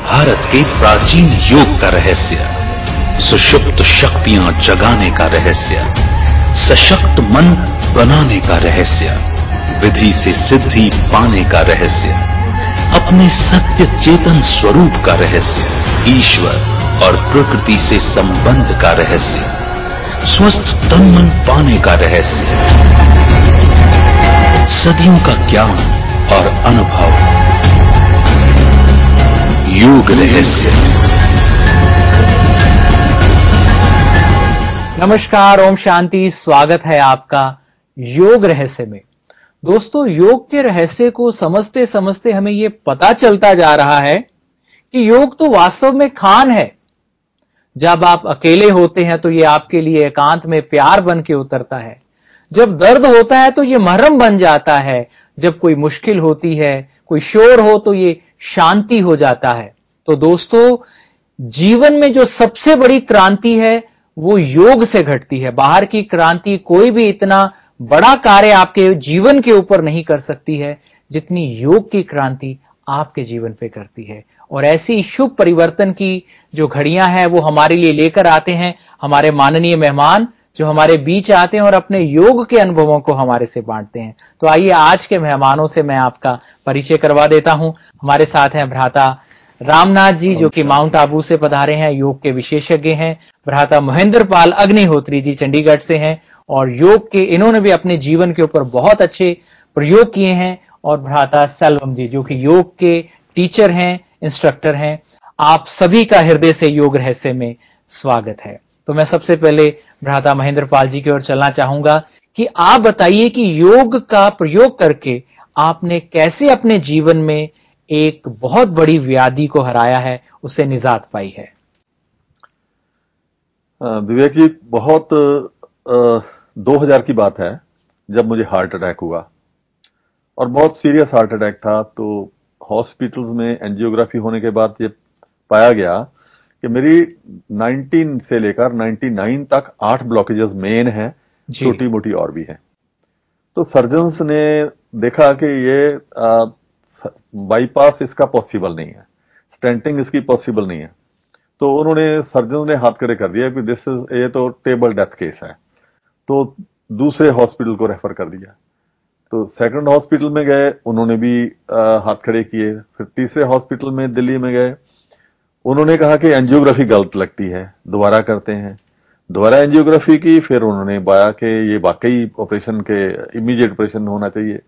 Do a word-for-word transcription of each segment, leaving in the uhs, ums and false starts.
भारत के प्राचीन योग का रहस्य, सुषुप्त शक्तियां जगाने का रहस्य, सशक्त मन बनाने का रहस्य, विधि से सिद्धि पाने का रहस्य, अपने सत्य चेतन स्वरूप का रहस्य, ईश्वर और प्रकृति से संबंध का रहस्य, स्वस्थ तन मन पाने का रहस्य, सदियों का ज्ञान और अनुभव, योग रहस्य। नमस्कार, ओम शांति। स्वागत है आपका योग रहस्य में। दोस्तों, योग के रहस्य को समझते समझते हमें ये पता चलता जा रहा है कि योग तो वास्तव में खान है। जब आप अकेले होते हैं तो ये आपके लिए एकांत में प्यार बन के उतरता है। जब दर्द होता है तो ये मरहम बन जाता है। जब कोई मुश्किल होती है, कोई शोर हो तो ये शांति हो जाता है। तो दोस्तों, जीवन में जो सबसे बड़ी क्रांति है वो योग से घटती है। बाहर की क्रांति कोई भी इतना बड़ा कार्य आपके जीवन के ऊपर नहीं कर सकती है जितनी योग की क्रांति आपके जीवन पे करती है। और ऐसी शुभ परिवर्तन की जो घड़ियां हैं वो हमारे लिए लेकर आते हैं हमारे माननीय मेहमान, जो हमारे बीच आते हैं और अपने योग के अनुभवों को हमारे से बांटते हैं। तो आइए आज के मेहमानों से मैं आपका परिचय करवा देता हूं। हमारे साथ हैं भ्राता रामनाथ जी, जो कि माउंट आबू से पधारे हैं, योग के विशेषज्ञ हैं। भ्राता महेंद्र पाल अग्निहोत्री जी चंडीगढ़ से हैं और योग के इन्होंने भी अपने जीवन के ऊपर बहुत अच्छे प्रयोग किए हैं। और भ्राता सेल्वम जी, जो कि योग के टीचर हैं, इंस्ट्रक्टर हैं। आप सभी का हृदय से योग रहस्य में स्वागत है। तो मैं सबसे पहले भ्राता महेंद्र पाल जी की ओर चलना चाहूंगा कि आप बताइए कि योग का प्रयोग करके आपने कैसे अपने जीवन में एक बहुत बड़ी व्याधि को हराया है, उससे निजात पाई है। विवेक जी, बहुत दो हज़ार की बात है जब मुझे हार्ट अटैक हुआ और बहुत सीरियस हार्ट अटैक था। तो हॉस्पिटल्स में एंजियोग्राफी होने के बाद ये पाया गया कि मेरी उन्नीस से लेकर निन्यानवे तक आठ ब्लॉकेजेस मेन हैं, छोटी मोटी और भी हैं। तो सर्जन्स ने देखा कि ये बाईपास इसका पॉसिबल नहीं है, स्टेंटिंग इसकी पॉसिबल नहीं है। तो उन्होंने सर्जन ने हाथ खड़े कर दिया कि दिस इज ये तो टेबल डेथ केस है। तो दूसरे हॉस्पिटल को रेफर कर दिया। तो सेकंड हॉस्पिटल में गए, उन्होंने भी आ, हाथ खड़े किए। फिर तीसरे हॉस्पिटल में दिल्ली में गए, उन्होंने कहा कि एंजियोग्राफी गलत लगती है, दोबारा करते हैं। दोबारा एंजियोग्राफी की, फिर उन्होंने पाया कि ये वाकई ऑपरेशन के इमीडिएट ऑपरेशन होना चाहिए।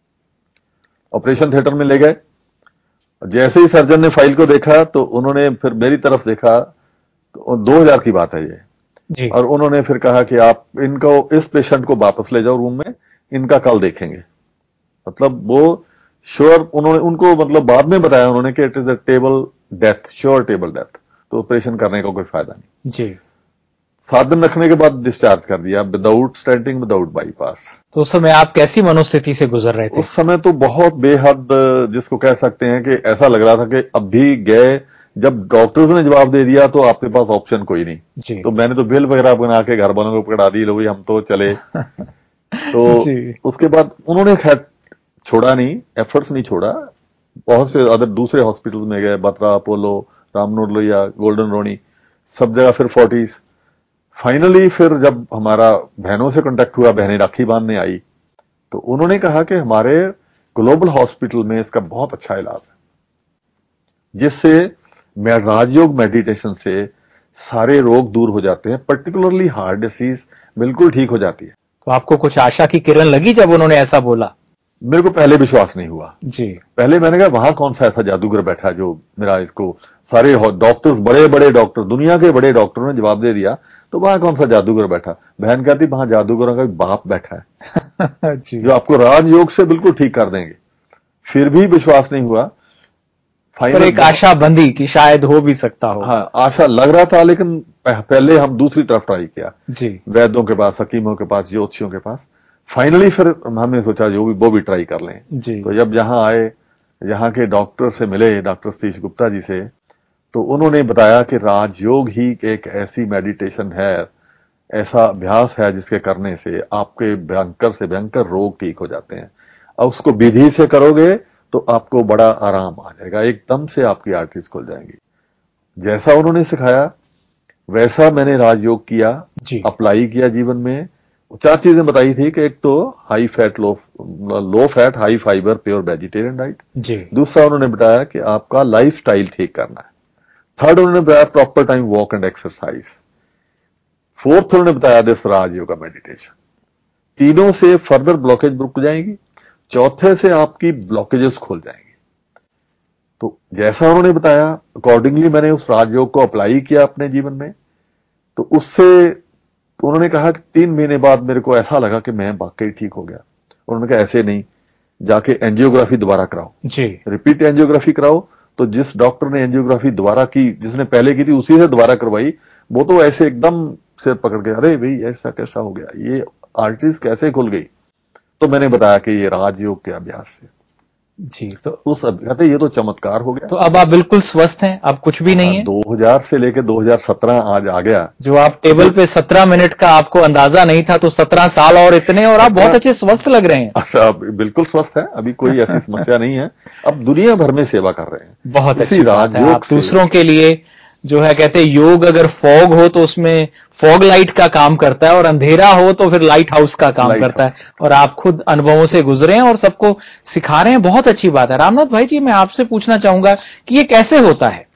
ऑपरेशन थिएटर में ले गए। जैसे ही सर्जन ने फाइल को देखा तो उन्होंने फिर मेरी तरफ देखा। तो दो हज़ार की बात है ये जी। और उन्होंने फिर कहा कि आप इनको, इस पेशेंट को वापस ले जाओ रूम में, इनका कल देखेंगे। मतलब वो श्योर, उन्होंने उनको मतलब बाद में बताया उन्होंने कि it is a table death, sure table death. तो ऑपरेशन करने का कोई फायदा नहीं जी। सात दिन रखने के बाद डिस्चार्ज कर दिया, विदाउट स्टेंटिंग, विदाउट बाईपास। तो उस समय आप कैसी मनोस्थिति से गुजर रहे थे? उस समय तो बहुत बेहद, जिसको कह सकते हैं कि ऐसा लग रहा था कि अभी गए, जब डॉक्टर्स ने जवाब दे दिया तो आपके पास ऑप्शन कोई नहीं जी। तो मैंने तो बिल वगैरह बना के घर वालों को पकड़ा दी, लो भाई हम तो चले। तो जी। उसके बाद उन्होंने खैर छोड़ा नहीं, एफर्ट्स नहीं छोड़ा। बहुत से अदर दूसरे हॉस्पिटल में गए, बत्रा, अपोलो, रामनोर लोहिया, गोल्डन रोनी, सब जगह फिर फोर्टिस। फाइनली फिर जब हमारा बहनों से कांटेक्ट हुआ, बहनें राखी बांधने आई, तो उन्होंने कहा कि हमारे ग्लोबल हॉस्पिटल में इसका बहुत अच्छा इलाज है, जिससे राजयोग मेडिटेशन से सारे रोग दूर हो जाते हैं, पर्टिकुलरली हार्ट डिसीज बिल्कुल ठीक हो जाती है। तो आपको कुछ आशा की किरण लगी जब उन्होंने ऐसा बोला? मेरे को पहले विश्वास नहीं हुआ जी। पहले मैंने कहा वहां कौन सा ऐसा जादूगर बैठा जो मेरा इसको, सारे डॉक्टर्स, बड़े बड़े डॉक्टर, दुनिया के बड़े डॉक्टरों ने जवाब दे दिया, तो वहां कौन सा जादूगर बैठा। बहन कहती वहां जादूगरों का बाप बैठा है जी। जो आपको राजयोग से बिल्कुल ठीक कर देंगे। फिर भी विश्वास नहीं हुआ। फाइनल एक आशा बंधी कि शायद हो भी सकता हो। हाँ, आशा लग रहा था, लेकिन पहले हम दूसरी तरफ ट्राई किया जी, वैद्यों के पास, हकीमों के पास, ज्योतिषियों के पास। फाइनली फिर हमने सोचा जो भी वो भी ट्राई कर लें जी। तो जब यहां आए, यहाँ के डॉक्टर से मिले, डॉक्टर सतीश गुप्ता जी से, तो उन्होंने बताया कि राजयोग ही एक ऐसी मेडिटेशन है, ऐसा अभ्यास है जिसके करने से आपके भयंकर से भयंकर रोग ठीक हो जाते हैं। अब उसको विधि से करोगे तो आपको बड़ा आराम आ जाएगा, एकदम से आपकी आर्टरीज खुल जाएंगी। जैसा उन्होंने सिखाया वैसा मैंने राजयोग किया, अप्लाई किया जीवन में। चार चीजें बताई थी कि एक तो high fat, low low fat, high fibre, pure vegetarian diet जी। दूसरा उन्होंने बताया कि आपका लाइफ स्टाइल ठीक करना है। थर्ड उन्होंने बताया proper time walk and exercise. Fourth उन्होंने बताया दिस राजयोगा मेडिटेशन। तीनों से फर्दर ब्लॉकेज रुक जाएंगी, चौथे से आपकी ब्लॉकेजेस खुल जाएंगी। तो जैसा उन्होंने बताया अकॉर्डिंगली मैंने उस राजयोग को अप्लाई किया अपने जीवन में। तो उससे तो उन्होंने कहा कि तीन महीने बाद मेरे को ऐसा लगा कि मैं वाकई ठीक हो गया। उन्होंने कहा ऐसे नहीं, जाके एंजियोग्राफी दोबारा कराओ जी, रिपीट एंजियोग्राफी कराओ। तो जिस डॉक्टर ने एंजियोग्राफी दोबारा की, जिसने पहले की थी उसी से दोबारा करवाई, वो तो ऐसे एकदम सिर पकड़ के, अरे भाई ऐसा कैसा हो गया, ये आर्टरीज कैसे खुल गई। तो मैंने बताया कि ये राजयोग के अभ्यास से जी। तो उस कहते ये तो चमत्कार हो गया। तो अब आप बिल्कुल स्वस्थ हैं, अब कुछ भी नहीं है। दो हज़ार से लेकर दो हज़ार सत्रह आज आ गया। जो आप टेबल पे सत्रह मिनट का आपको अंदाजा नहीं था, तो सत्रह साल और इतने, और आप बहुत अच्छे स्वस्थ लग रहे हैं। अच्छा, बिल्कुल स्वस्थ है, अभी कोई ऐसी समस्या नहीं है। अब दुनिया भर में सेवा कर रहे हैं। बहुत अच्छी बात है। आप दूसरों के लिए जो है, कहते हैं योग अगर फॉग हो तो उसमें फॉग लाइट का काम करता है, और अंधेरा हो तो फिर लाइट हाउस का काम करता है। और आप खुद अनुभवों से गुजरे हैं और सबको सिखा रहे हैं, बहुत अच्छी बात है। रामनाथ भाई जी, मैं आपसे पूछना चाहूंगा कि ये कैसे होता है?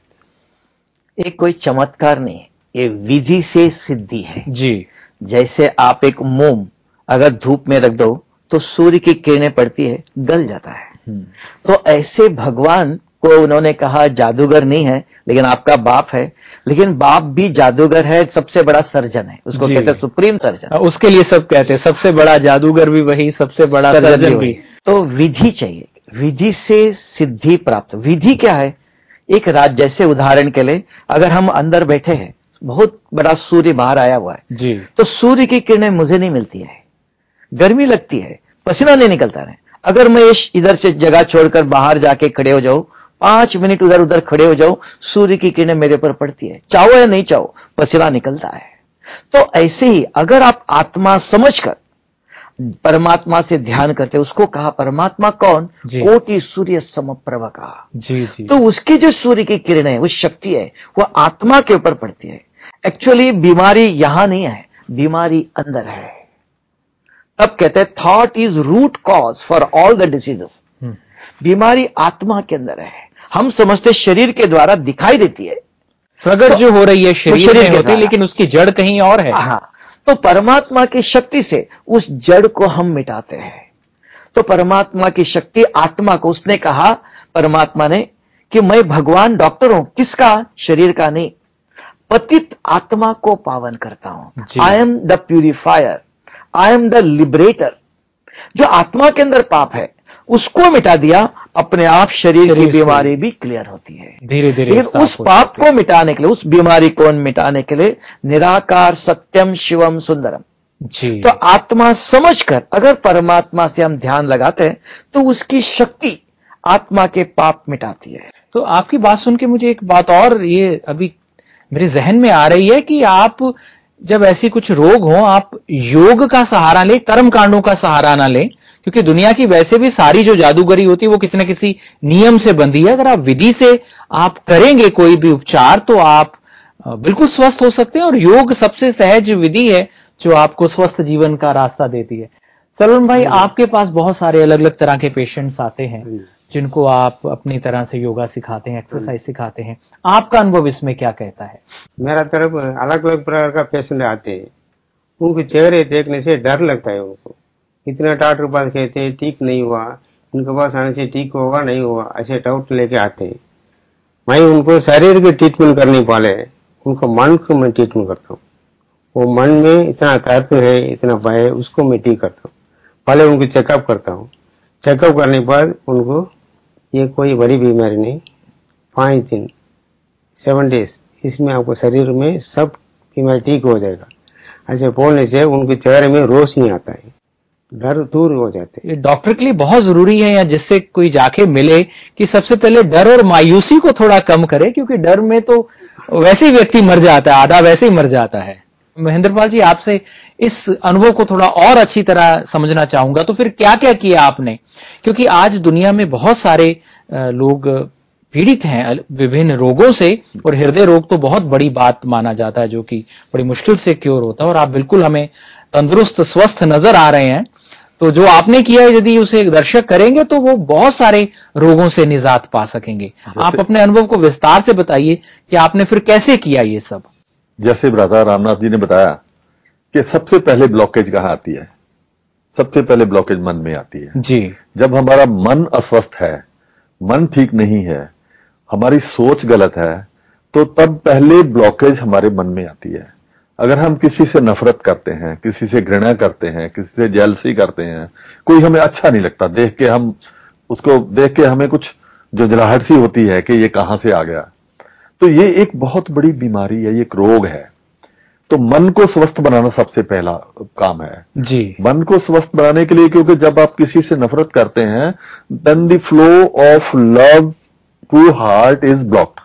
एक कोई चमत्कार नहीं, ये विधि से सिद्धि है जी। जैसे आप एक मोम अगर धूप में रख दो तो सूर्य की किरणें पड़ती है, गल जाता है। तो ऐसे भगवान को उन्होंने कहा जादूगर नहीं है, लेकिन आपका बाप है। लेकिन बाप भी जादूगर है, सबसे बड़ा सर्जन है, उसको कहते हैं सुप्रीम सर्जन। उसके लिए सब कहते हैं सबसे बड़ा जादूगर भी वही, सबसे बड़ा सर्जन, सर्जन भी। तो विधि चाहिए, विधि से सिद्धि प्राप्त। विधि क्या है? एक रात, जैसे उदाहरण के लिए अगर हम अंदर बैठे हैं, बहुत बड़ा सूर्य बाहर आया हुआ है जी, तो सूर्य की किरणें मुझे नहीं मिलती है, गर्मी लगती है, पसीना नहीं निकलता है। अगर मैं इधर से जगह छोड़कर बाहर जाके खड़े हो जाऊं, पांच मिनट उधर उधर खड़े हो जाओ, सूर्य की किरणें मेरे पर पड़ती है, चाहो या नहीं चाहो पसीना निकलता है। तो ऐसे ही अगर आप आत्मा समझकर परमात्मा से ध्यान करते, उसको कहा परमात्मा कौन? कोटि सूर्य समप्रभ कहा जी जी। तो उसकी जो सूर्य की किरणें है, वो शक्ति है, वो आत्मा के ऊपर पड़ती है। एक्चुअली बीमारी यहां नहीं है, बीमारी अंदर है। तब कहते हैं thought is root cause for all the diseases. बीमारी आत्मा के अंदर है। हम समझते शरीर के द्वारा दिखाई देती है, प्रगट तो, जो हो रही है शरीर, शरीर में होती है, लेकिन उसकी जड़ कहीं और है। हाँ, तो परमात्मा की शक्ति से उस जड़ को हम मिटाते हैं। तो परमात्मा की शक्ति आत्मा को, उसने कहा परमात्मा ने कि मैं भगवान डॉक्टर हूं, किसका? शरीर का नहीं, पतित आत्मा को पावन करता हूं। I am the purifier, I am the liberator. जो आत्मा के अंदर पाप है उसको मिटा दिया, अपने आप शरीर की बीमारी भी क्लियर होती है धीरे धीरे। लेकिन उस पाप को मिटाने के लिए, उस बीमारी को मिटाने के लिए निराकार सत्यम शिवम सुंदरम जी। तो आत्मा समझकर अगर परमात्मा से हम ध्यान लगाते हैं तो उसकी शक्ति आत्मा के पाप मिटाती है। तो आपकी बात सुन के मुझे एक बात और ये अभी मेरे जहन में आ रही है कि आप जब ऐसी कुछ रोग हो, आप योग का सहारा लें, कर्म कांडों का सहारा ना लें, क्योंकि दुनिया की वैसे भी सारी जो जादूगरी होती है वो किसी न किसी नियम से बंधी है। अगर आप विधि से आप करेंगे कोई भी उपचार तो आप बिल्कुल स्वस्थ हो सकते हैं, और योग सबसे सहज विधि है जो आपको स्वस्थ जीवन का रास्ता देती है। सलमान भाई, आपके पास बहुत सारे अलग अलग तरह के पेशेंट्स आते हैं जिनको आप अपनी तरह से योगा सिखाते हैं, एक्सरसाइज सिखाते हैं। आपका अनुभव इसमें क्या कहता है? मेरा तरफ अलग अलग प्रकार का पेशेंट आते हैं, उनके चेहरे देखने से डर लगता है। उनको इतना डॉक्टर पास कहते हैं ठीक नहीं हुआ, इनके पास आने से ठीक होगा नहीं हुआ, ऐसे डाउट लेके आते हैं। मैं उनको शरीर की ट्रीटमेंट करने वाले, उनको मन को मैं ट्रीटमेंट करता हूँ। वो मन में इतना ताकत है, इतना भय है, उसको मैं ठीक करता हूँ। पहले उनको चेकअप करता हूँ, चेकअप करने के बाद उनको ये कोई बड़ी बीमारी नहीं, पांच दिन सेवन डेज इसमें आपको शरीर में सब बीमारी ठीक हो जाएगा। ऐसे बोलने से उनके चेहरे में रोशनी आता है, डर दूर हो जाते हैं। ये डॉक्टर के लिए बहुत जरूरी है, या जिससे कोई जाके मिले, कि सबसे पहले डर और मायूसी को थोड़ा कम करे, क्योंकि डर में तो वैसे ही व्यक्ति मर जाता है, आधा वैसे ही मर जाता है। महेंद्रपाल जी, आपसे इस अनुभव को थोड़ा और अच्छी तरह समझना चाहूंगा। तो फिर क्या क्या किया आपने, क्योंकि आज दुनिया में बहुत सारे लोग पीड़ित हैं विभिन्न रोगों से, और हृदय रोग तो बहुत बड़ी बात माना जाता है, जो कि बड़ी मुश्किल से क्योर होता है, और आप बिल्कुल हमें तंदुरुस्त स्वस्थ नजर आ रहे हैं। तो जो आपने किया, यदि उसे दर्शक करेंगे तो वो बहुत सारे रोगों से निजात पा सकेंगे। आप अपने अनुभव को विस्तार से बताइए कि आपने फिर कैसे किया ये सब। जैसे ब्रदर रामनाथ जी ने बताया कि सबसे पहले ब्लॉकेज कहाँ आती है, सबसे पहले ब्लॉकेज मन में आती है जी। जब हमारा मन अस्वस्थ है, मन ठीक नहीं है, हमारी सोच गलत है, तो तब पहले ब्लॉकेज हमारे मन में आती है। अगर हम किसी से नफरत करते हैं, किसी से घृणा करते हैं, किसी से जेलसी करते हैं, कोई हमें अच्छा नहीं लगता, देख के हम उसको देख के हमें कुछ जुझलाहट सी होती है कि ये कहां से आ गया, तो ये एक बहुत बड़ी बीमारी है, ये एक रोग है। तो मन को स्वस्थ बनाना सबसे पहला काम है जी। मन को स्वस्थ बनाने के लिए, क्योंकि जब आप किसी से नफरत करते हैं, then the flow of love to heart is blocked.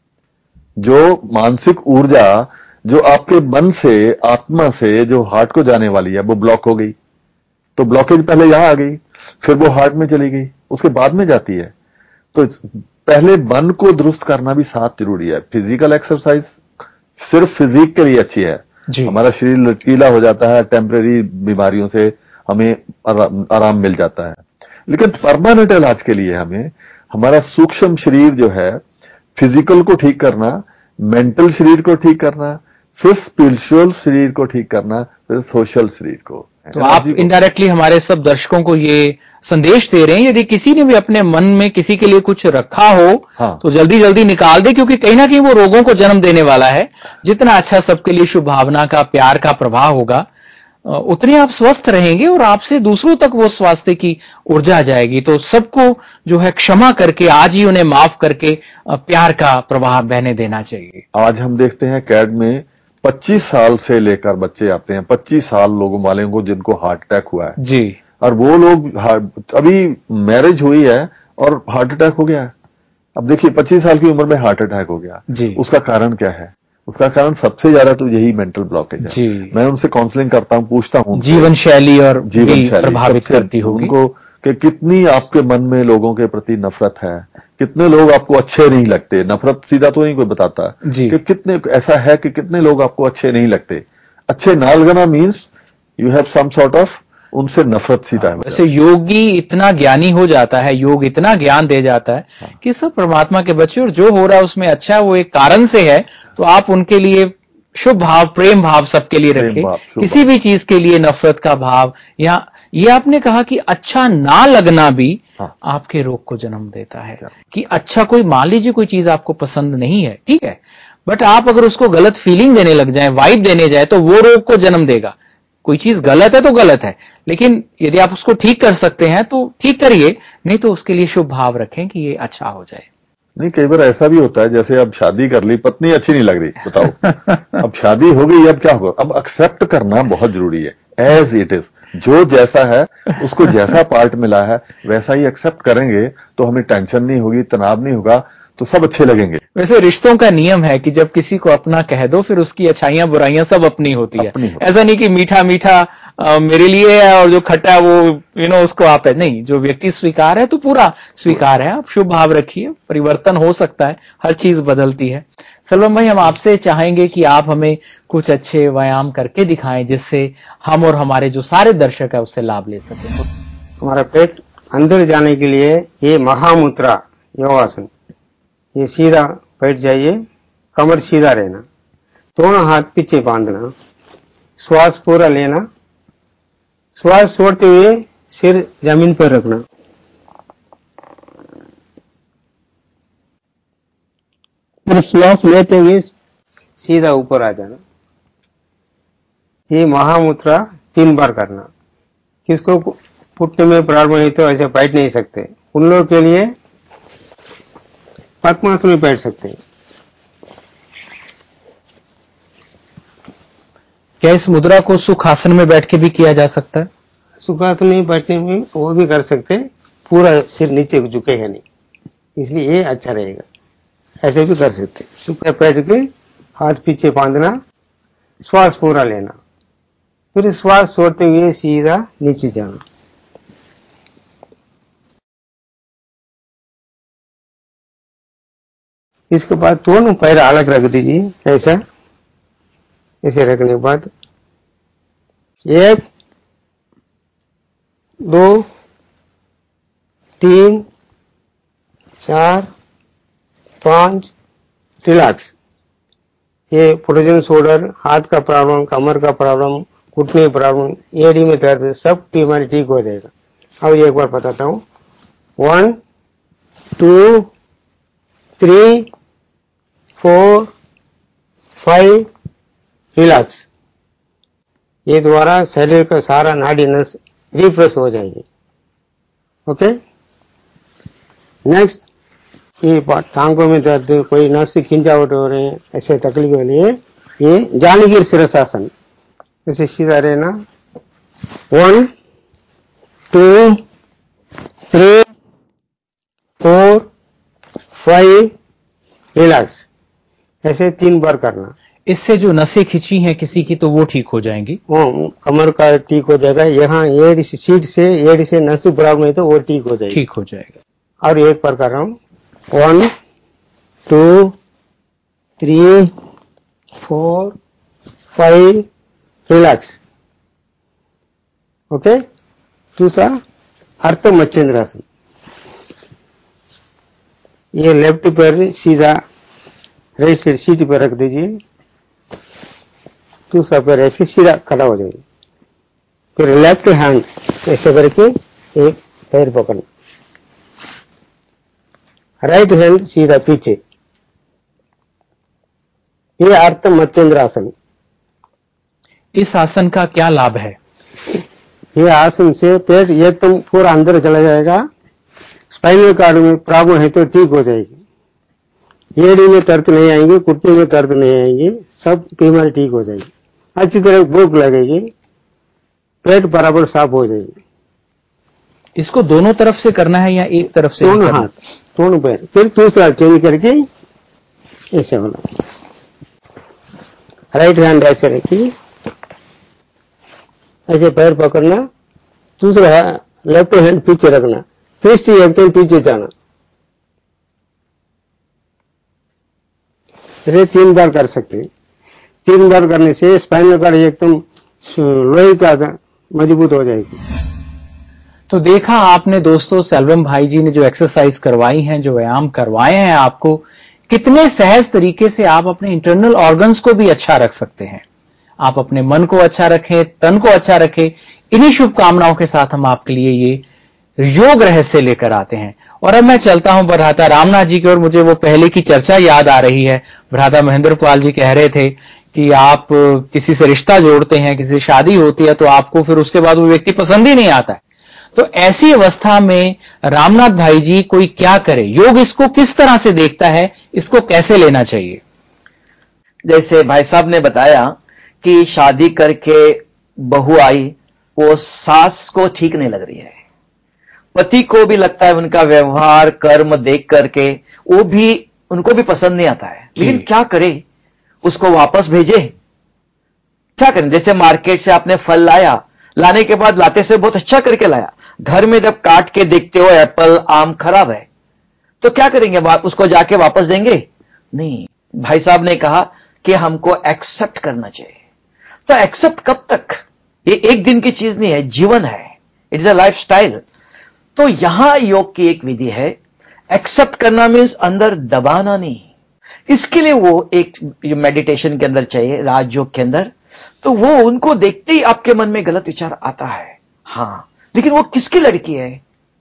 जो मानसिक ऊर्जा जो आपके मन से, आत्मा से जो हार्ट को जाने वाली है, वो ब्लॉक हो गई। तो ब्लॉकेज पहले यहां आ गई, फिर वो हार्ट में चली गई, उसके बाद में जाती है। तो पहले मन को दुरुस्त करना भी साथ जरूरी है। फिजिकल एक्सरसाइज सिर्फ फिजिक के लिए अच्छी है, हमारा शरीर लचकीला हो जाता है, टेम्परेरी बीमारियों से हमें आराम मिल जाता है। लेकिन परमानेंट इलाज के लिए हमें हमारा सूक्ष्म शरीर जो है, फिजिकल को ठीक करना, मेंटल शरीर को ठीक करना, फिर स्पिरिचुअल शरीर को ठीक करना, फिर सोशल शरीर को। तो आप इनडायरेक्टली हमारे सब दर्शकों को ये संदेश दे रहे हैं, यदि किसी ने भी अपने मन में किसी के लिए कुछ रखा हो, हाँ। तो जल्दी जल्दी निकाल दे, क्योंकि कहीं ना कहीं वो रोगों को जन्म देने वाला है। जितना अच्छा सबके लिए शुभ भावना का, प्यार का प्रभाव होगा, उतने आप स्वस्थ रहेंगे और आपसे दूसरों तक वो स्वास्थ्य की ऊर्जा जाएगी। तो सबको जो है क्षमा करके, आज ही उन्हें माफ करके प्यार का प्रवाह बहने देना चाहिए। आज हम देखते हैं कैड में पच्चीस साल से लेकर बच्चे आते हैं, पच्चीस साल लोगों वाले को जिनको हार्ट अटैक हुआ है जी, और वो लोग अभी मैरिज हुई है और हार्ट अटैक हो गया है। अब देखिए पच्चीस साल की उम्र में हार्ट अटैक हो गया जी। उसका कारण क्या है? उसका कारण सबसे ज्यादा तो यही मेंटल ब्लॉकेज है जी। मैं उनसे काउंसलिंग करता हूं, पूछता हूं, जीवन शैली और जीवन शैली प्रभावित करती होगी उनको कि कितनी आपके मन में लोगों के प्रति नफरत है, कितने लोग आपको अच्छे नहीं लगते। नफरत सीधा तो नहीं कोई बताता कि कितने ऐसा है कि कितने लोग आपको अच्छे नहीं लगते। अच्छे ना लगना means you have some sort of उनसे नफरत सीधा है। वैसे योगी इतना ज्ञानी हो जाता है, योग इतना ज्ञान दे जाता है हाँ। कि सब परमात्मा के बच्चे, और जो हो रहा है उसमें अच्छा है, वो एक कारण से है, तो आप उनके लिए शुभ भाव, प्रेम भाव सबके लिए रखें। किसी भी चीज के लिए नफरत का भाव, या ये आपने कहा कि अच्छा ना लगना भी हाँ। आपके रोग को जन्म देता है। कि अच्छा, कोई मान लीजिए कोई चीज आपको पसंद नहीं है, ठीक है, बट आप अगर उसको गलत फीलिंग देने लग जाए, वाइब देने जाए, तो वो रोग को जन्म देगा। कोई चीज गलत है तो गलत है, लेकिन यदि आप उसको ठीक कर सकते हैं तो ठीक करिए, नहीं तो उसके लिए शुभ भाव रखें कि ये अच्छा हो जाए। नहीं, कई बार ऐसा भी होता है, जैसे अब शादी कर ली, पत्नी अच्छी नहीं लग रही, बताओ अब शादी हो गई, अब क्या होगा? अब एक्सेप्ट करना बहुत जरूरी है, एज इट इज। जो जैसा है उसको जैसा पार्ट मिला है वैसा ही एक्सेप्ट करेंगे तो हमें टेंशन नहीं होगी, तनाव नहीं होगा, तो सब अच्छे लगेंगे। वैसे रिश्तों का नियम है कि जब किसी को अपना कह दो, फिर उसकी अच्छाइयां बुराइयां सब अपनी होती है। अपनी होती। ऐसा नहीं कि मीठा मीठा आ, मेरे लिए है और जो खट्टा है वो यू नो उसको आप है, नहीं, जो व्यक्ति स्वीकार है तो पूरा स्वीकार है। आप शुभ भाव रखिए, परिवर्तन हो सकता है, हर चीज बदलती है। सलमान भाई, हम आपसे चाहेंगे कि आप हमें कुछ अच्छे व्यायाम करके दिखाएं, जिससे हम और हमारे जो सारे दर्शक है उससे लाभ ले सकें। हमारा पेट अंदर जाने के लिए ये महामुद्रा योगासन, ये सीधा बैठ जाइए, कमर सीधा रहना, दोनों हाथ पीछे बांधना, श्वास पूरा लेना, श्वास छोड़ते हुए सिर जमीन पर रखना, फिर श्वास लेते हुए सीधा ऊपर आ जाना। ये महामुद्रा तीन बार करना। किसको घुटने में प्रॉब्लम है तो ऐसे बैठ नहीं सकते, उन लोगों के लिए पद्मासन में बैठ सकते हैं। क्या इस मुद्रा को सुखासन में बैठ के भी किया जा सकता है? सुखासन में बैठने में वो भी कर सकते हैं, पूरा सिर नीचे झुकेगा नहीं, इसलिए ये अच्छा रहेगा। ऐसे भी कर सकते हैं। सुखा बैठ के हाथ पीछे बांधना, श्वास पूरा लेना, फिर श्वास छोड़ते हुए सीधा नीचे जाना। इसके बाद दोनों पैर अलग रख दीजिए, ऐसा, ऐसे रखने के बाद एक, दो, तीन, चार, पांच, रिलैक्स। ये फ्रोजन शोल्डर, हाथ का प्रॉब्लम, कमर का प्रॉब्लम, घुटने की प्रॉब्लम, एड़ी में दर्द, सब बीमारी ठीक हो जाएगा। अब एक बार बताता हूँ, one, two, three, four, five, relax. ये द्वारा शरीर का सारा नाड़ी नस रिफ्रेश हो जाएगी। ओके, नेक्स्ट, ये टांगों में दर्द, कोई नस की खिंचावट हो रहे हैं, ऐसे तकलीफ के लिए ये जानीगिर शीर्षासन, ऐसे सीधा रहना। One, two, three, four, five, relax, ऐसे तीन बार करना। इससे जो नसें खिंची हैं किसी की तो वो ठीक हो जाएंगी। वो कमर का ठीक हो जाएगा, यहाँ एड़ी सीट से एड़ी से नस प्रॉब्लम है तो वो ठीक हो जाएगी, ठीक हो जाएगा। और एक बार कर रहा हूँ, one, two, three, four, five, relax. Okay, दूसरा अर्थ मच्छिंद्रासन। ये लेफ्ट पैर सीधा राइट साइड सीट पर रख दीजिए, दूसरा पैर ऐसे सीधा खड़ा हो जाएगा, फिर लेफ्ट हैंड ऐसे करके एक पैर पकड़ना, राइट हैंड सीधा पीछे। ये अर्थ मच्छिंद्रासन। इस आसन का क्या लाभ है? ये आसन से पेट एकदम पूरा अंदर चला जाएगा, स्पाइनल कार्ड में प्रॉब्लम है तो ठीक हो जाएगी, एड़ी में दर्द नहीं आएंगे, घुटने में दर्द नहीं आएंगे, सब बीमारी ठीक हो जाएगी, अच्छी तरह भूख लगेगी, पेट बराबर साफ हो जाएगी। इसको दोनों तरफ से करना है या एक तरफ से? दोनों हाथ, दोनों पैर, फिर दूसरा चेंज करके ऐसे होना, राइट हैंड ऐसे रखिए, ऐसे पैर पकड़ना, दूसरा लेफ्ट हैंड पीछे रखना, दृष्टि एकदम पीछे जाना, ऐसे तीन बार कर सकते हैं। तीन बार करने से स्पाइनल कार्ड एकदम लोहे का मजबूत हो जाएगी। तो देखा आपने दोस्तों, सेल्वम भाई जी ने जो एक्सरसाइज करवाई हैं, जो व्यायाम करवाए हैं आपको, कितने सहज तरीके से आप अपने इंटरनल ऑर्गन्स को भी अच्छा रख सकते हैं। आप अपने मन को अच्छा रखें, तन को अच्छा रखें। इन्हीं शुभकामनाओं के साथ हम आपके लिए ये योग रहस्य लेकर आते हैं। और अब मैं चलता हूं भ्राता रामनाथ जी की ओर। मुझे वो पहले की चर्चा याद आ रही है। भ्राता महेंद्र पाल जी कह रहे थे कि आप किसी से रिश्ता जोड़ते हैं, किसी से शादी होती है तो आपको फिर उसके बाद वो व्यक्ति पसंद ही नहीं आता है। तो ऐसी अवस्था में रामनाथ भाई जी कोई क्या करे? योग इसको किस तरह से देखता है, इसको कैसे लेना चाहिए? जैसे भाई साहब ने बताया कि शादी करके बहू आई, वो सास को ठीक नहीं लग रही है, पति को भी लगता है उनका व्यवहार कर्म देख करके वो भी उनको भी पसंद नहीं आता है, लेकिन क्या करे, उसको वापस भेजे, क्या करें? जैसे मार्केट से आपने फल लाया, लाने के बाद लाते से बहुत अच्छा करके लाया, घर में जब काट के देखते हो एप्पल आम खराब है, तो क्या करेंगे? उसको जाके वापस देंगे? नहीं। भाई साहब ने कहा कि हमको एक्सेप्ट करना चाहिए। तो एक्सेप्ट कब तक? ये एक दिन की चीज नहीं है, जीवन है, it is a life style. तो यहां योग की एक विधि है, एक्सेप्ट करना मीन्स अंदर दबाना नहीं। इसके लिए वो एक मेडिटेशन के अंदर चाहिए, राजयोग के अंदर। तो वो उनको देखते ही आपके मन में गलत विचार आता है, हां, लेकिन वो किसकी लड़की है,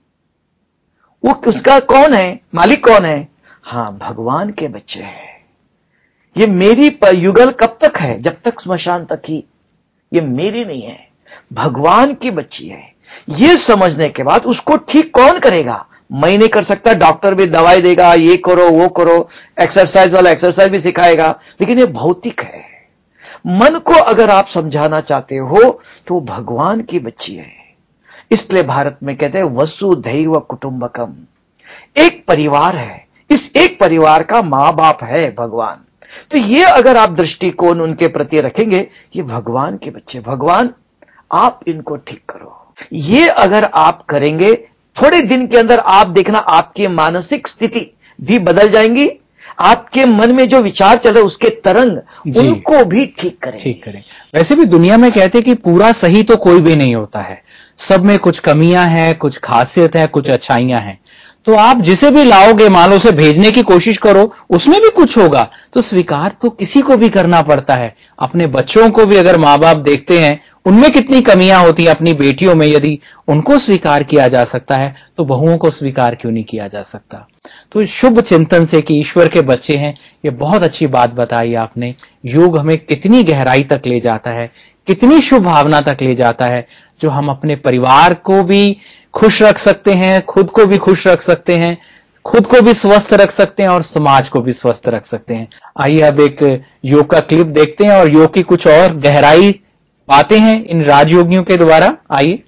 वो उसका कौन है, मालिक कौन है? हां, भगवान के बच्चे हैं। ये मेरी युगल कब तक है? जब तक स्मशान तक ही। ये मेरी नहीं है, भगवान की बच्ची है। ये समझने के बाद उसको ठीक कौन करेगा? मैं नहीं कर सकता, डॉक्टर भी दवाई देगा, ये करो वो करो, एक्सरसाइज वाला एक्सरसाइज भी सिखाएगा, लेकिन ये भौतिक है। मन को अगर आप समझाना चाहते हो तो भगवान की बच्ची है। इसलिए भारत में कहते हैं वसुधैव कुटुंबकम, एक परिवार है, इस एक परिवार का मां बाप है भगवान। तो ये अगर आप दृष्टिकोण उनके प्रति रखेंगे, ये भगवान के बच्चे, भगवान आप इनको ठीक करो, ये अगर आप करेंगे, थोड़े दिन के अंदर आप देखना आपकी मानसिक स्थिति भी बदल जाएंगी, आपके मन में जो विचार चल रहे उसके तरंग उनको भी ठीक करें ठीक करें। वैसे भी दुनिया में कहते हैं कि पूरा सही तो कोई भी नहीं होता है, सब में कुछ कमियां हैं, कुछ खासियत है, कुछ अच्छाइयां हैं। तो आप जिसे भी लाओगे, मान लो उसे भेजने की कोशिश करो, उसमें भी कुछ होगा, तो स्वीकार तो किसी को भी करना पड़ता है। अपने बच्चों को भी अगर माँ बाप देखते हैं, उनमें कितनी कमियां होती हैं, अपनी बेटियों में यदि उनको स्वीकार किया जा सकता है, तो बहुओं को स्वीकार क्यों नहीं किया जा सकता। तो शुभ चिंतन से कि ईश्वर के बच्चे हैं, ये बहुत अच्छी बात बताई आपने। योग हमें कितनी गहराई तक ले जाता है, कितनी शुभ भावना तक ले जाता है, जो हम अपने परिवार को भी खुश रख सकते हैं, खुद को भी खुश रख सकते हैं, खुद को भी स्वस्थ रख सकते हैं और समाज को भी स्वस्थ रख सकते हैं। आइए अब एक योग का क्लिप देखते हैं और योग की कुछ और गहराई बातें हैं इन राजयोगियों के द्वारा। आइए।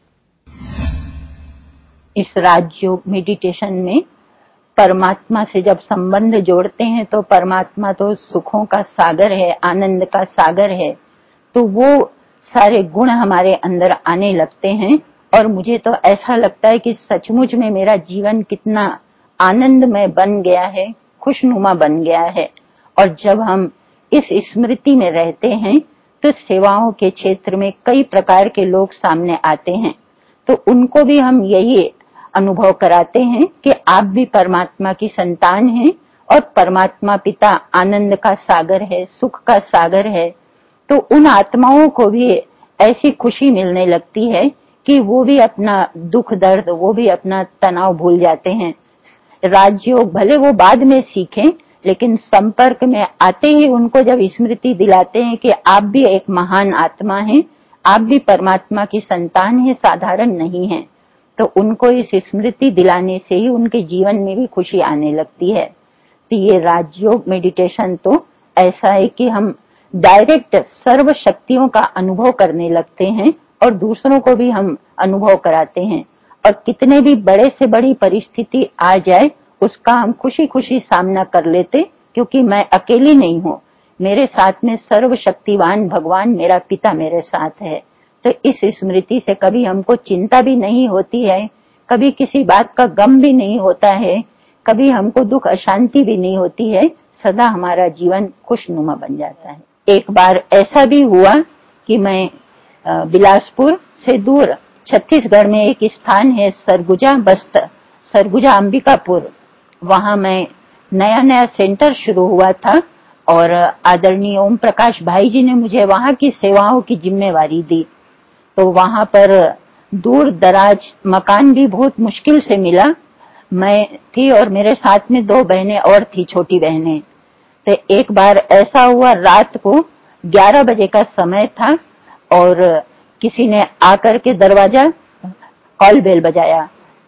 इस राजयोग मेडिटेशन में परमात्मा से जब संबंध जोड़ते हैं तो परमात्मा तो सुखों का सागर है, आनंद का सागर है, तो वो सारे गुण हमारे अंदर आने लगते हैं। और मुझे तो ऐसा लगता है कि सचमुच में मेरा जीवन कितना आनंदमय बन गया है, खुशनुमा बन गया है। और जब हम इस स्मृति में रहते हैं तो सेवाओं के क्षेत्र में कई प्रकार के लोग सामने आते हैं, तो उनको भी हम यही अनुभव कराते हैं कि आप भी परमात्मा की संतान हैं और परमात्मा पिता आनंद का सागर है, सुख का सागर है। तो उन आत्माओं को भी ऐसी खुशी मिलने लगती है कि वो भी अपना दुख दर्द, वो भी अपना तनाव भूल जाते हैं। राजयोग भले वो बाद में सीखें, लेकिन संपर्क में आते ही उनको जब स्मृति दिलाते हैं कि आप भी एक महान आत्मा हैं, आप भी परमात्मा की संतान हैं, साधारण नहीं हैं, तो उनको इस स्मृति दिलाने से ही उनके जीवन में भी खुशी आने लगती है। तो ये राजयोग मेडिटेशन तो ऐसा है कि हम डायरेक्ट सर्व शक्तियों का अनुभव करने लगते हैं और दूसरों को भी हम अनुभव कराते हैं। और कितने भी बड़े से बड़ी परिस्थिति आ जाए, उसका हम खुशी खुशी सामना कर लेते, क्योंकि मैं अकेली नहीं हूँ, मेरे साथ में सर्व शक्तिवान भगवान मेरा पिता मेरे साथ है। तो इस स्मृति से कभी हमको चिंता भी नहीं होती है, कभी किसी बात का गम भी नहीं होता है, कभी हमको दुख अशांति भी नहीं होती है, सदा हमारा जीवन खुशनुमा बन जाता है। एक बार ऐसा भी हुआ कि मैं बिलासपुर से दूर छत्तीसगढ़ में एक स्थान है सरगुजा बस्तर, सरगुजा अंबिकापुर, वहां मैं नया नया सेंटर शुरू हुआ था और आदरणीय ओम प्रकाश भाई जी ने मुझे वहां की सेवाओं की जिम्मेवारी दी। तो वहां पर दूर दराज मकान भी बहुत मुश्किल से मिला। मैं थी और मेरे साथ में दो बहनें और थी, छोटी बहनें। तो एक बार ऐसा हुआ, रात को ग्यारह बजे का समय था और किसी ने आकर के दरवाजा कॉल बेल बजाया।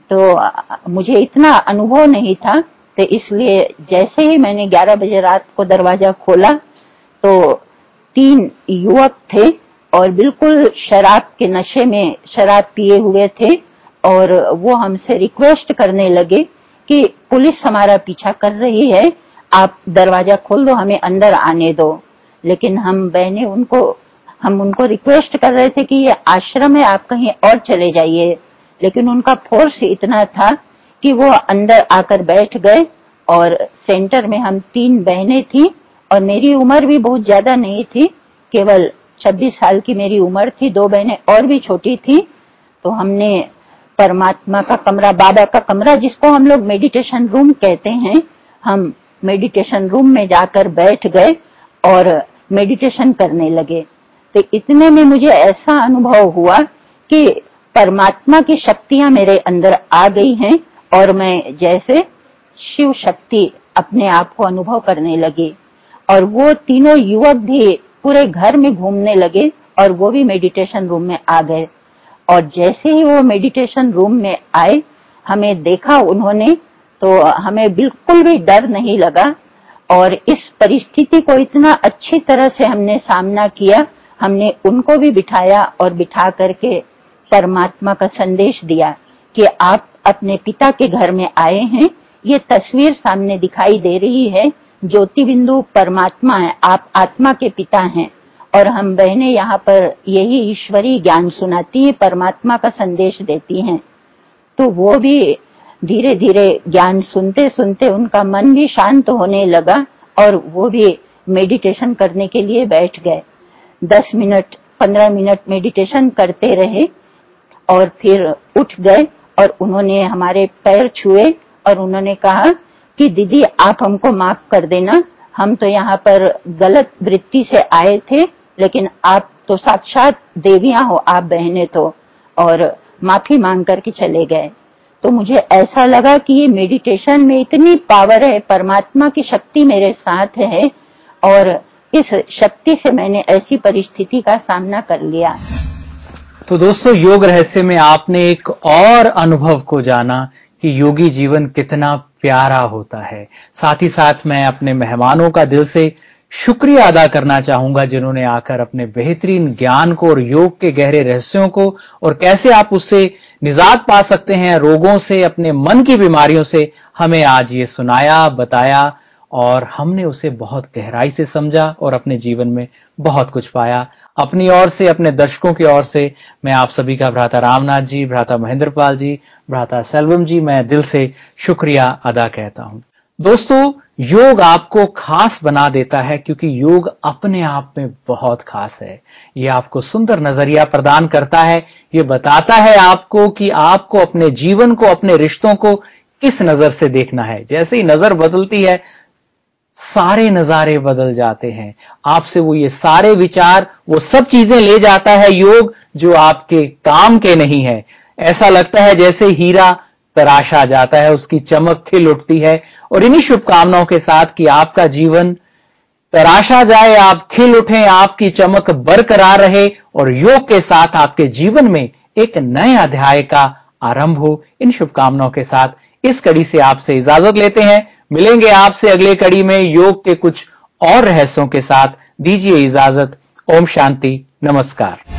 तो मुझे इतना अनुभव नहीं था, तो इसलिए जैसे ही मैंने ग्यारह बजे रात को दरवाजा खोला तो तीन युवक थे और बिल्कुल शराब के नशे में, शराब पिए हुए थे, और वो हमसे रिक्वेस्ट करने लगे कि पुलिस हमारा पीछा कर रही है, आप दरवाजा खोल दो, हमें अंदर आने दो। लेकिन हम बहनें उनको हम उनको रिक्वेस्ट कर रहे थे कि ये आश्रम है, आप कहीं और चले जाइए, लेकिन उनका फोर्स इतना था कि वो अंदर आकर बैठ गए। और सेंटर में हम तीन बहनें थी और मेरी उम्र भी बहुत ज्यादा नहीं थी, केवल छब्बीस साल की मेरी उम्र थी, दो बहनें और भी छोटी थी। तो हमने परमात्मा का कमरा, बाबा का कमरा जिसको हम लोग मेडिटेशन रूम कहते हैं, हम मेडिटेशन रूम में जाकर बैठ गए और मेडिटेशन करने लगे। तो इतने में मुझे ऐसा अनुभव हुआ कि परमात्मा की शक्तियां मेरे अंदर आ गई हैं और मैं जैसे शिव शक्ति अपने आप को अनुभव करने लगी। और वो तीनों युवक भी पूरे घर में घूमने लगे और वो भी मेडिटेशन रूम में आ गए। और जैसे ही वो मेडिटेशन रूम में आए, हमें देखा उन्होंने, तो हमें बिल्कुल भी डर नहीं लगा और इस परिस्थिति को इतना अच्छी तरह से हमने सामना किया। हमने उनको भी बिठाया और बिठा करके परमात्मा का संदेश दिया कि आप अपने पिता के घर में आए हैं, ये तस्वीर सामने दिखाई दे रही है, ज्योति बिंदु परमात्मा है, आप आत्मा के पिता हैं और हम बहनें यहाँ पर यही ईश्वरी ज्ञान सुनाती हैं, परमात्मा का संदेश देती हैं। तो वो भी धीरे धीरे ज्ञान सुनते सुनते उनका मन भी शांत होने लगा और वो भी मेडिटेशन करने के लिए बैठ गए। दस मिनट पंद्रह मिनट मेडिटेशन करते रहे और फिर उठ गए और उन्होंने हमारे पैर छुए और उन्होंने कहा कि दीदी आप हमको माफ कर देना, हम तो यहाँ पर गलत वृत्ति से आए थे, लेकिन आप तो साक्षात देवियां हो, आप बहनें तो, और माफी मांग करके चले गए। तो मुझे ऐसा लगा कि ये मेडिटेशन में इतनी पावर है, परमात्मा की शक्ति मेरे साथ है और इस शक्ति से मैंने ऐसी परिस्थिति का सामना कर लिया। तो दोस्तों, योग रहस्य में आपने एक और अनुभव को जाना कि योगी जीवन कितना प्यारा होता है। साथ ही साथ मैं अपने मेहमानों का दिल से शुक्रिया अदा करना चाहूंगा जिन्होंने आकर अपने बेहतरीन ज्ञान को और योग के गहरे रहस्यों को और कैसे आप उससे निजात पा सकते हैं रोगों से, अपने मन की बीमारियों से, हमें आज ये सुनाया, बताया और हमने उसे बहुत गहराई से समझा और अपने जीवन में बहुत कुछ पाया। अपनी ओर से, अपने दर्शकों की ओर से मैं आप सभी का भ्राता रामनाथ जी, भ्राता महेंद्रपाल जी, भ्राता सेल्वम जी, मैं दिल से शुक्रिया अदा कहता हूं। दोस्तों, योग आपको खास बना देता है क्योंकि योग अपने आप में बहुत खास है। ये आपको सुंदर नजरिया प्रदान करता है, ये बताता है आपको कि आपको अपने जीवन को, अपने रिश्तों को किस नजर से देखना है। जैसे ही नजर बदलती है सारे नजारे बदल जाते हैं। आपसे वो ये सारे विचार, वो सब चीजें ले जाता है योग जो आपके काम के नहीं है। ऐसा लगता है जैसे हीरा तराशा जाता है, उसकी चमक खिल उठती है। और इन्हीं शुभकामनाओं के साथ कि आपका जीवन तराशा जाए, आप खिल उठें, आपकी चमक बरकरार रहे और योग के साथ आपके जीवन में एक नए अध्याय का आरंभ हो, इन शुभकामनाओं के साथ इस कड़ी से आपसे इजाजत लेते हैं। मिलेंगे आपसे अगले कड़ी में योग के कुछ और रहस्यों के साथ। दीजिए इजाजत। ओम शांति, नमस्कार।